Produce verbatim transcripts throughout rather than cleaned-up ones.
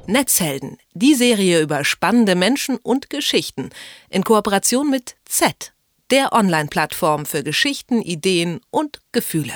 Netzhelden, die Serie über spannende Menschen und Geschichten in Kooperation mit Z, der Online-Plattform für Geschichten, Ideen und Gefühle.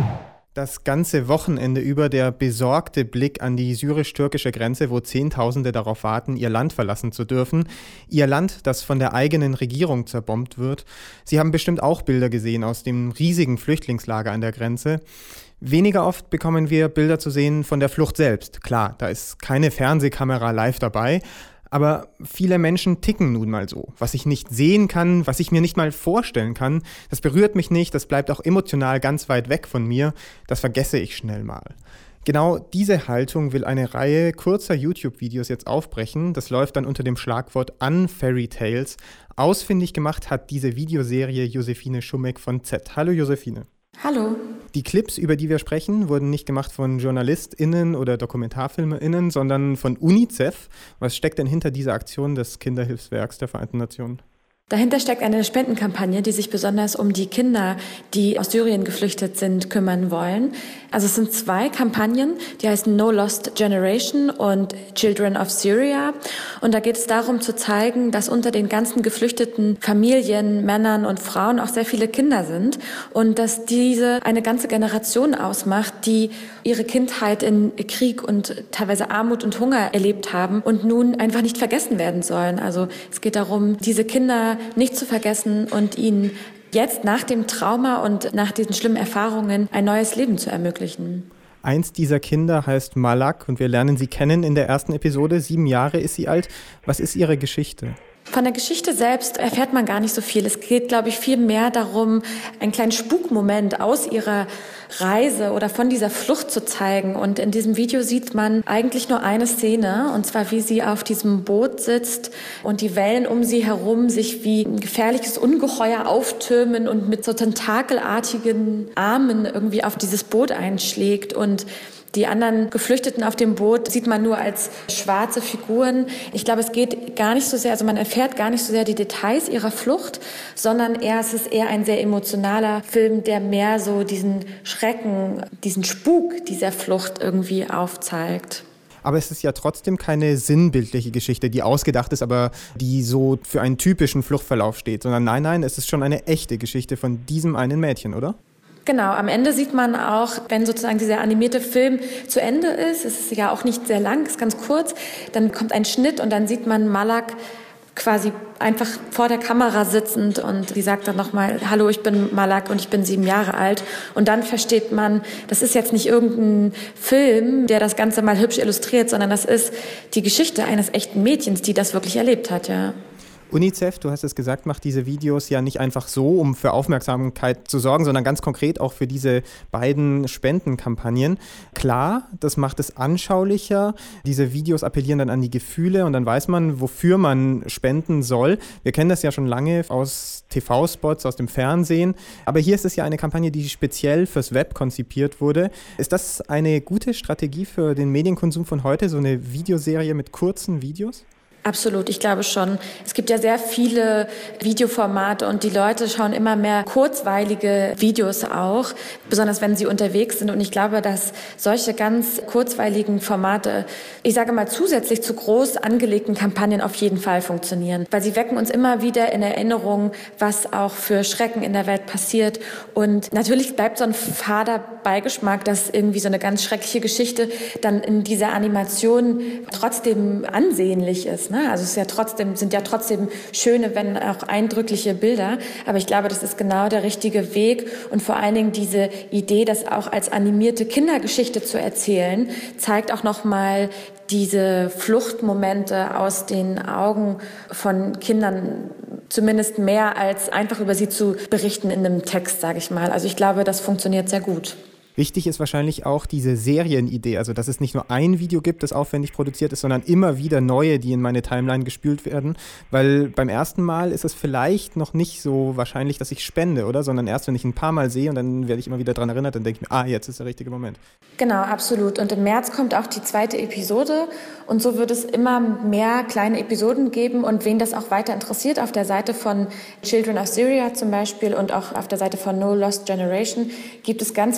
Das ganze Wochenende über der besorgte Blick an die syrisch-türkische Grenze, wo Zehntausende darauf warten, ihr Land verlassen zu dürfen. Ihr Land, das von der eigenen Regierung zerbombt wird. Sie haben bestimmt auch Bilder gesehen aus dem riesigen Flüchtlingslager an der Grenze. Weniger oft bekommen wir Bilder zu sehen von der Flucht selbst. Klar, da ist keine Fernsehkamera live dabei. Aber viele Menschen ticken nun mal so. Was ich nicht sehen kann, was ich mir nicht mal vorstellen kann, das berührt mich nicht, das bleibt auch emotional ganz weit weg von mir, das vergesse ich schnell mal. Genau diese Haltung will eine Reihe kurzer YouTube-Videos jetzt aufbrechen. Das läuft dann unter dem Schlagwort Unfairy Tales. Ausfindig gemacht hat diese Videoserie Josephine Schummeck von Z. Hallo Josephine. Hallo. Die Clips, über die wir sprechen, wurden nicht gemacht von JournalistInnen oder DokumentarfilmerInnen, sondern von UNICEF. Was steckt denn hinter dieser Aktion des Kinderhilfswerks der Vereinten Nationen? Dahinter steckt eine Spendenkampagne, die sich besonders um die Kinder, die aus Syrien geflüchtet sind, kümmern wollen. Also es sind zwei Kampagnen, die heißen No Lost Generation und Children of Syria. Und da geht es darum zu zeigen, dass unter den ganzen geflüchteten Familien, Männern und Frauen auch sehr viele Kinder sind und dass diese eine ganze Generation ausmacht, die ihre Kindheit in Krieg und teilweise Armut und Hunger erlebt haben und nun einfach nicht vergessen werden sollen. Also es geht darum, diese Kinder nicht zu vergessen und ihnen jetzt nach dem Trauma und nach diesen schlimmen Erfahrungen ein neues Leben zu ermöglichen. Eins dieser Kinder heißt Malak und wir lernen sie kennen in der ersten Episode. Sieben Jahre ist sie alt. Was ist ihre Geschichte? Von der Geschichte selbst erfährt man gar nicht so viel. Es geht, glaube ich, viel mehr darum, einen kleinen Spukmoment aus ihrer Reise oder von dieser Flucht zu zeigen. Und in diesem Video sieht man eigentlich nur eine Szene, und zwar wie sie auf diesem Boot sitzt und die Wellen um sie herum sich wie ein gefährliches Ungeheuer auftürmen und mit so tentakelartigen Armen irgendwie auf dieses Boot einschlägt. Und die anderen Geflüchteten auf dem Boot sieht man nur als schwarze Figuren. Ich glaube, es geht gar nicht so sehr, also man erfährt gar nicht so sehr die Details ihrer Flucht, sondern eher, es ist eher ein sehr emotionaler Film, der mehr so diesen Schrecken, diesen Spuk dieser Flucht irgendwie aufzeigt. Aber es ist ja trotzdem keine sinnbildliche Geschichte, die ausgedacht ist, aber die so für einen typischen Fluchtverlauf steht, sondern nein, nein, es ist schon eine echte Geschichte von diesem einen Mädchen, oder? Genau, am Ende sieht man auch, wenn sozusagen dieser animierte Film zu Ende ist, es ist ja auch nicht sehr lang, ist ganz kurz, dann kommt ein Schnitt und dann sieht man Malak quasi einfach vor der Kamera sitzend und sie sagt dann nochmal, hallo, ich bin Malak und ich bin sieben Jahre alt. Und dann versteht man, das ist jetzt nicht irgendein Film, der das Ganze mal hübsch illustriert, sondern das ist die Geschichte eines echten Mädchens, die das wirklich erlebt hat, ja. UNICEF, du hast es gesagt, macht diese Videos ja nicht einfach so, um für Aufmerksamkeit zu sorgen, sondern ganz konkret auch für diese beiden Spendenkampagnen. Klar, das macht es anschaulicher. Diese Videos appellieren dann an die Gefühle und dann weiß man, wofür man spenden soll. Wir kennen das ja schon lange aus T V-Spots, aus dem Fernsehen. Aber hier ist es ja eine Kampagne, die speziell fürs Web konzipiert wurde. Ist das eine gute Strategie für den Medienkonsum von heute, so eine Videoserie mit kurzen Videos? Absolut, ich glaube schon. Es gibt ja sehr viele Videoformate und die Leute schauen immer mehr kurzweilige Videos auch, besonders wenn sie unterwegs sind. Und ich glaube, dass solche ganz kurzweiligen Formate, ich sage mal zusätzlich zu groß angelegten Kampagnen auf jeden Fall funktionieren. Weil sie wecken uns immer wieder in Erinnerung, was auch für Schrecken in der Welt passiert. Und natürlich bleibt so ein fader Beigeschmack, dass irgendwie so eine ganz schreckliche Geschichte dann in dieser Animation trotzdem ansehnlich ist. Also es ist ja trotzdem, sind ja trotzdem schöne, wenn auch eindrückliche Bilder. Aber ich glaube, das ist genau der richtige Weg. Und vor allen Dingen diese Idee, das auch als animierte Kindergeschichte zu erzählen, zeigt auch nochmal diese Fluchtmomente aus den Augen von Kindern zumindest mehr als einfach über sie zu berichten in einem Text, sage ich mal. Also ich glaube, das funktioniert sehr gut. Wichtig ist wahrscheinlich auch diese Serienidee, also dass es nicht nur ein Video gibt, das aufwendig produziert ist, sondern immer wieder neue, die in meine Timeline gespült werden, weil beim ersten Mal ist es vielleicht noch nicht so wahrscheinlich, dass ich spende, oder? Sondern erst, wenn ich ein paar Mal sehe und dann werde ich immer wieder daran erinnert, dann denke ich mir, ah, jetzt ist der richtige Moment. Genau, absolut. Und im März kommt auch die zweite Episode und so wird es immer mehr kleine Episoden geben und wen das auch weiter interessiert, auf der Seite von Children of Syria zum Beispiel und auch auf der Seite von No Lost Generation gibt es ganz viele andere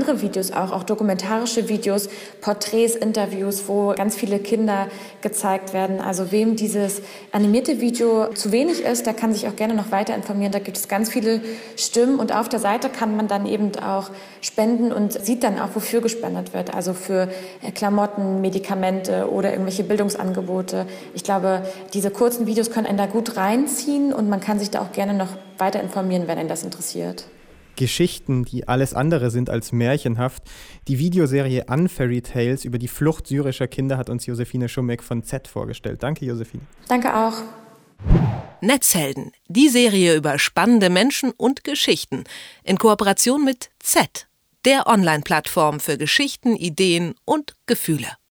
andere Videos auch, auch dokumentarische Videos, Porträts, Interviews, wo ganz viele Kinder gezeigt werden. Also wem dieses animierte Video zu wenig ist, der kann sich auch gerne noch weiter informieren. Da gibt es ganz viele Stimmen und auf der Seite kann man dann eben auch spenden und sieht dann auch, wofür gespendet wird. Also für Klamotten, Medikamente oder irgendwelche Bildungsangebote. Ich glaube, diese kurzen Videos können einen da gut reinziehen und man kann sich da auch gerne noch weiter informieren, wenn einen das interessiert. Geschichten, die alles andere sind als märchenhaft. Die Videoserie Unfairy Tales über die Flucht syrischer Kinder hat uns Josephine Schummeck von Z vorgestellt. Danke, Josephine. Danke auch. Netzhelden, die Serie über spannende Menschen und Geschichten in Kooperation mit Z, der Online-Plattform für Geschichten, Ideen und Gefühle.